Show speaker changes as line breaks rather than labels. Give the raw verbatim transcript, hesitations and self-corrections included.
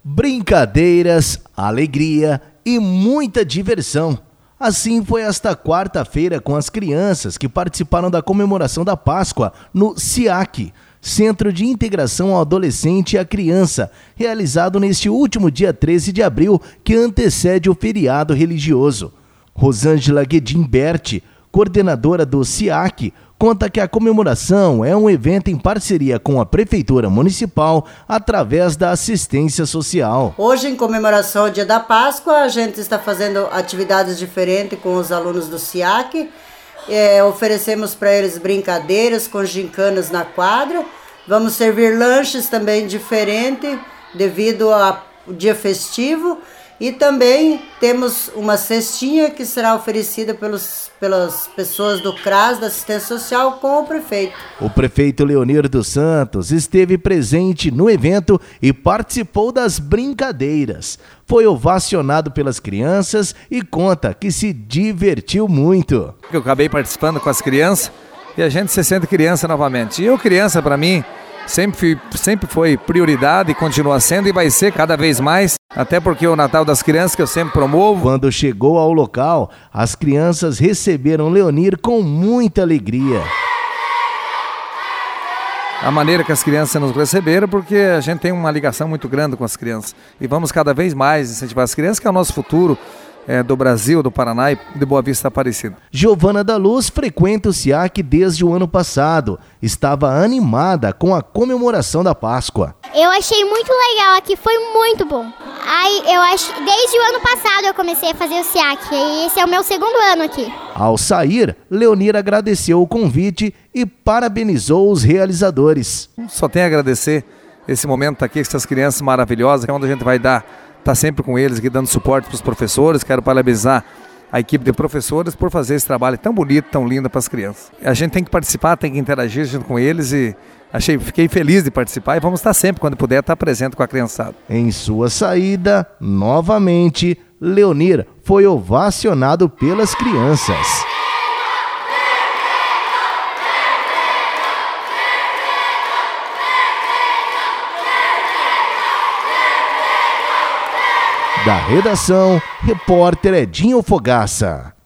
Brincadeiras, alegria e muita diversão. Assim foi esta quarta-feira com as crianças que participaram da comemoração da Páscoa no C I A C, Centro de Integração ao Adolescente e à Criança, realizado neste último dia treze de abril, que antecede o feriado religioso. Rosângela Guedimberti, coordenadora do C I A C, conta que a comemoração é um evento em parceria com a Prefeitura Municipal através da assistência social.
Hoje, em comemoração ao Dia da Páscoa, a gente está fazendo atividades diferentes com os alunos do C I A C. É, oferecemos para eles brincadeiras com gincanas na quadra. Vamos servir lanches também diferentes devido ao dia festivo. E também temos uma cestinha que será oferecida pelos, pelas pessoas do C R A S, da Assistência Social, com o prefeito.
O prefeito Leonir dos Santos esteve presente no evento e participou das brincadeiras. Foi ovacionado pelas crianças e conta que se divertiu muito.
Eu acabei participando com as crianças e a gente se sente criança novamente. E eu, criança, para mim, sempre, sempre foi prioridade e continua sendo e vai ser cada vez mais. Até porque o Natal das Crianças que eu sempre promovo.
Quando chegou ao local, as crianças receberam Leonir com muita alegria.
A maneira que as crianças nos receberam, porque a gente tem uma ligação muito grande com as crianças. E vamos cada vez mais incentivar as crianças, que é o nosso futuro. É, do Brasil, do Paraná e de Boa Vista Aparecida.
Giovana da Luz frequenta o C I A C desde o ano passado. Estava animada com a comemoração da Páscoa.
Eu achei muito legal aqui, foi muito bom. Aí eu acho, desde o ano passado eu comecei a fazer o C I A C e esse é o meu segundo ano aqui.
Ao sair, Leonir agradeceu o convite e parabenizou os realizadores.
Só tenho a agradecer esse momento aqui, essas crianças maravilhosas, que é onde a gente vai dar está sempre com eles aqui dando suporte para os professores. Quero parabenizar a equipe de professores por fazer esse trabalho tão bonito, tão lindo para as crianças. A gente tem que participar, tem que interagir junto com eles e achei, fiquei feliz de participar e vamos estar sempre, quando puder, estar presente com a criançada.
Em sua saída, novamente, Leonir foi ovacionado pelas crianças. Da redação, repórter Edinho Fogaça.